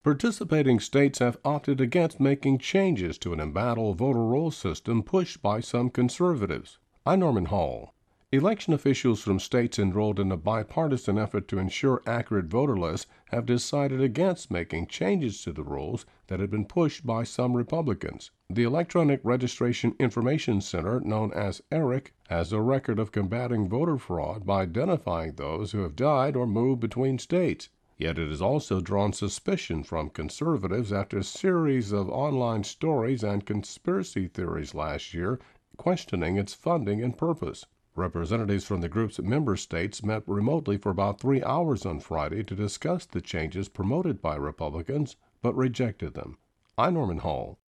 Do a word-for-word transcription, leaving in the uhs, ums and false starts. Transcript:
Participating states have opted against making changes to an embattled voter roll system pushed by some conservatives. I'm Norman Hall. Election officials from states enrolled in a bipartisan effort to ensure accurate voter lists have decided against making changes to the rules that had been pushed by some Republicans. The Electronic Registration Information Center, known as ERIC, has a record of combating voter fraud by identifying those who have died or moved between states. Yet it has also drawn suspicion from conservatives after a series of online stories and conspiracy theories last year questioning its funding and purpose. Representatives from the group's member states met remotely for about three hours on Friday to discuss the changes promoted by Republicans, but rejected them. I'm Norman Hall.